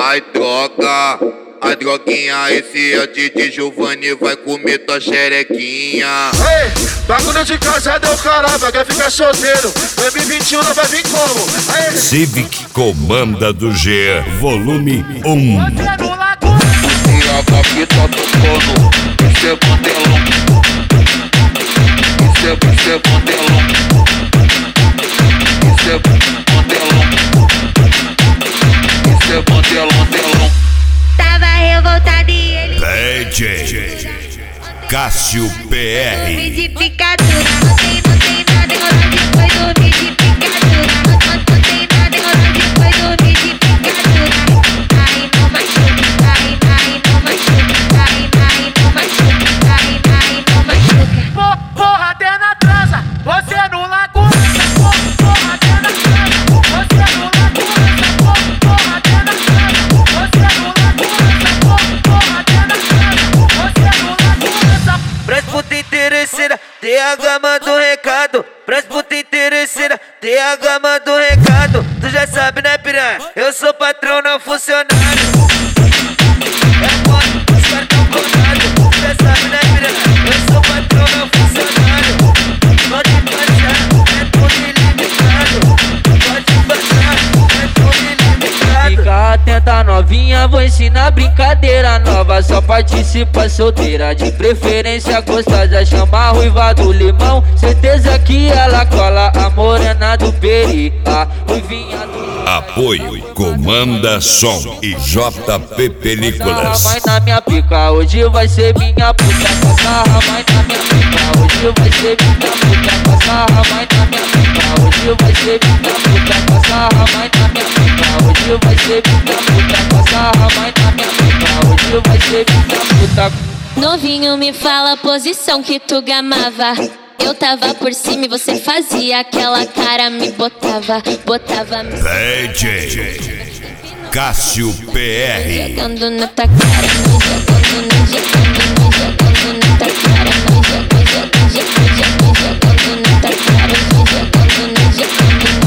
Ai droga, a droguinha, esse é o DJ Giovanni, vai comer tua xerequinha. Ei, bagulho de casa deu caramba, quer ficar solteiro, 2021 não vai vir como? Aê. Civic Comanda do G, volume 1. E a Gabi tá tocando, esse é bandelão. Esse é bandelão. Esse é bandelão. Esse é bandelão. Tava revoltado e ele DJ Cássio PR. dormi de picadura. Não tem nada, enrolando depois dormi de picadura. Não tem nada, enrolando depois dormi de picadura. Aí não machuca, aí não machuca, aí não machuca, aí não machuca. Porra, até na trança, você no lagoa. Porra, até na trança, você no lagoa. Porra, até na trança, você no lagoa. Porra, até na trança, você no lagoa. Pras puta interesseira, TH manda um recado. Pras puta interesseira, TH manda um recado. Tu já sabe, né, piranha? Eu sou patrão, não funcionário. É foda, os caras tão codados. Tu já sabe, né, piranha? Eu sou patrão, não funcionário. Pode passar, é tudo ilimitado. Pode passar, é tudo ilimitado. Fica atenta, novinha, vou ensinar brincadeira nova. Só participa solteira, de preferência gostosa. Chama a ruiva do limão, certeza que ela cola. A morena do peri, a ruivinha do... Apoio Comanda Som e JP Películas. Mãe na minha pica, hoje vai ser minha puta. Passa a mãe na minha pica, hoje vai ser minha puta. Passa a mãe na minha pica, hoje vai ser minha puta. Passa a mãe na minha pica, hoje vai ser minha puta. Passa a mãe na minha pica, hoje vai ser minha puta. Novinho, me fala a posição que tu gamava. Eu tava por cima e você fazia aquela cara, me botava. DJ Cássio PR. Jogando na tua cara, me jogando na tua cara, me jogando na tua cara, me jogando na tua cara.